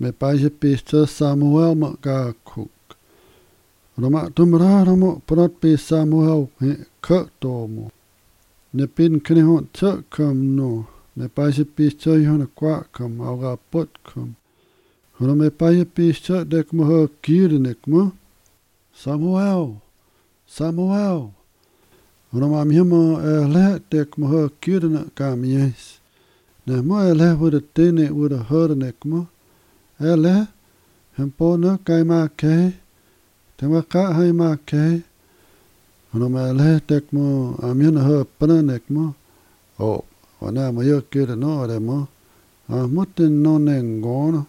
me paise pista Samuel maka kuk. Roma tumra romo prot pi Samuel ka tomo. Ne pin kini hon tsa kam no. Me paise pista yon kwa kam auga pot kam. Roma me paise pista dek mo ha kirnek mo. Samuel. Samuel. Roma mihimo le dek mo ha kirnek kam yes. Ne mo ele wurde tene wurde hörnek mo. Ele hempo no kai ma kei. Tema ka hai ma kei. Roma ele dek mo amihino ha pranek mo. O. Wana mo yo kira no re mo. Mutin no nengono.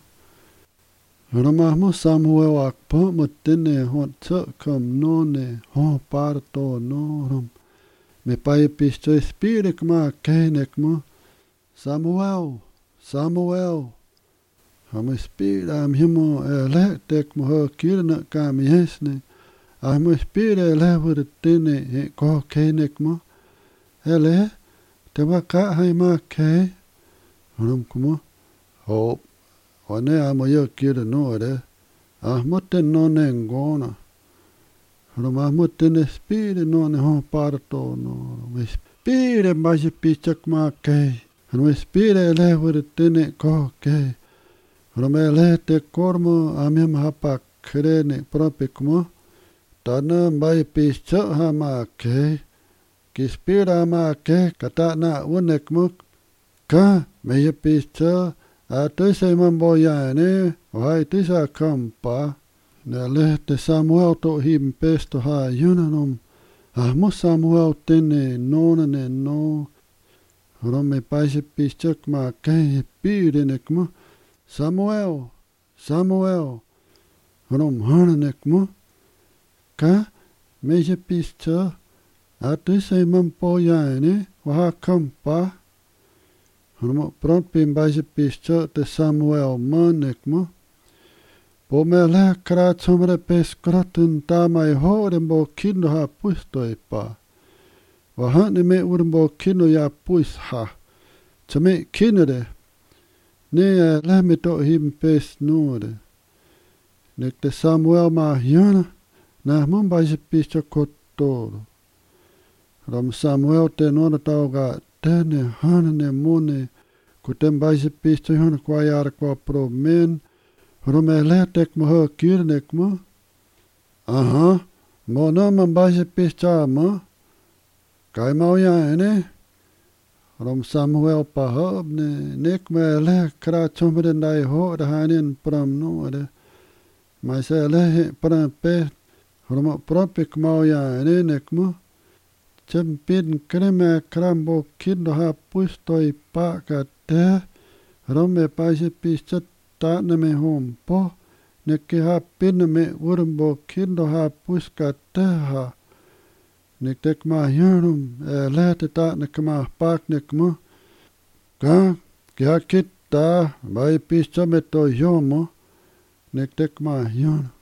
Roma mo Samuel akpo mutine hon tsa kam no ne ho parto no rom. Me pai pisto spirik ma kenek mo. Samuel, Samuel. Hamo spirit am himo tek mo ho kirna kam yesne. Amo spirit ele wurde tine ko kenek mo. Ele te waka hai ma ke. Rom kumo. Ho. Wane amo yo kira no re. Moten no nengona. Rom moten spirit no ne ho parto no. Me spirit ma je pichak ma ke. Rom spirit ele wurde tine ko ke. Rom ele te kormo amem hapa krene propikmo. Tana mai pichak ha ma ke. Kispira ma ke kata na unek muk. Ka me je pichak. Tisa mamboya ne, vai tisa kampa. Ne lehte Samuel to him pesto ha yunanom. Mo Samuel tene nonane no. Rome paise pichak ma kei pirenek mo. Samuel, Samuel. Rom hananek mo. Ka meje pichak. Tisa mamboya ne, va kampa. Roma pront pin baise pisto te Samuel manek mo. Po me le kra tsomre pes kraten ta mai horen bo kindo ha pusto e pa. Wa hane me uren bo kindo ya puis ha. Tsame kinere. Ne le me to him pes nore. Nek te Samuel ma hiona. Na mon baise pisto kotoro. Rom Samuel te nora tauga tene hanane mone kutem baise pisto hon kwa yar kwa pro men rome letek mo ho kirnek mo mo no man baise pisto mo kai mau ya ene rom Samuel pa hob ne nek me le kra chomren dai ho da hanen pram no de mai se le pram pe rom propik mau ya ene nek mo Champin kreme krambo kindo ha pustoi pa ka te. Rome paise pistat ta ne me hom po. Ne ke ha pin me urmbo kindo ha puska te ha. Ne tek ma yorum lete ta ne kama pak ne kmo. Ka ke ha kitta bai pista me to yomo. Ne tek ma yorum.